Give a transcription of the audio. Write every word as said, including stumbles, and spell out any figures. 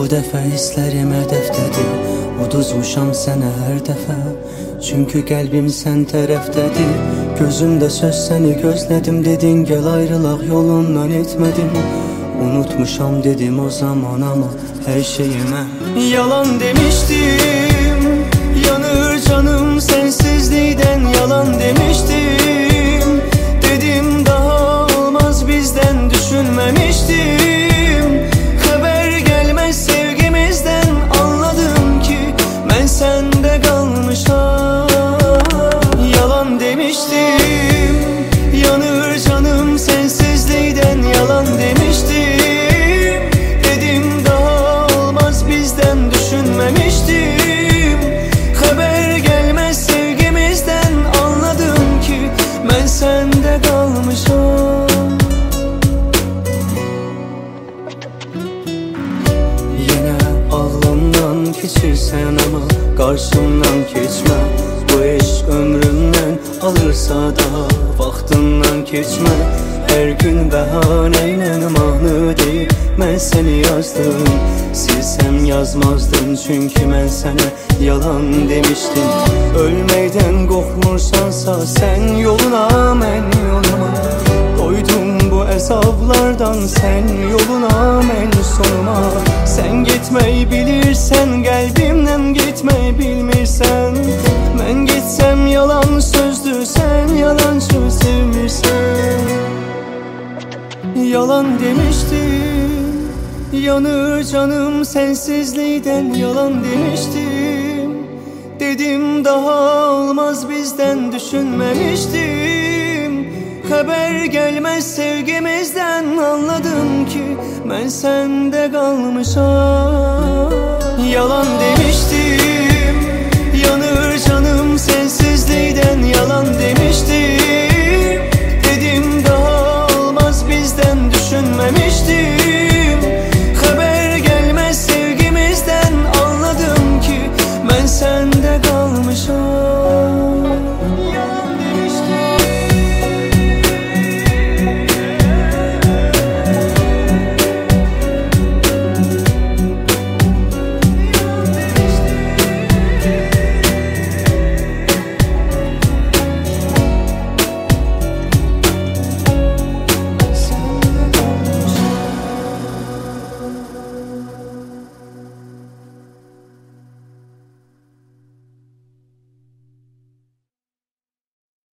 dəfə hisslərim hədəfdədir, uduzmuşam sənə hər dəfə. Çünki qəlbim sən tərəfdədir, gözümdə söz səni gözlədim. Dedin gəl ayrılaq yolundan etmədim, unutmuşam dedim o zaman ama hər şeyimə yalan demiştim. Yanır canım sensizlikdən, yalan demiştim. Dedim daha olmaz bizdən, düşünməmiştim. Xəbər gəlməz sevgimizdən, anladım ki mən səndə qalmışam. Yalan demiştim. Yanır canım sensizlikdən, yalan demiştim. Dedim daha olmaz bizdən, düşünməmiştim. Xəbər gəlməz sevgimizdən, anladım ki mən səndə qalmışam. Yenə ağlımdan keçirsən ama qarşımdan keçmə. Bu eşq ömrümdən alırsa da vaxtından keçmə. Hər gün bəhanə ilə mahnı deyib mən səni yazdım. Silsəm yazmazdım çünki mən sənə yalan demişdim. Ölməkdən qorxmursansa sən yoluna, mən yoluma. Doydum bu əzablardan, sən yoluna, mən sonuma. Sən getmək bilirsən, qəlbimdən getmək bilmirsən. Mən getsəm yalan sözdür, sən yalançı sevmirsən. Yalan demiştim. Yanır canım sensizlikdən, yalan demiştim. Dedim daha olmaz bizdən, düşünməmiştim. Xəbər gəlməz sevgimizdən, anladım ki mən səndə qalmışam. Yalan demiştim.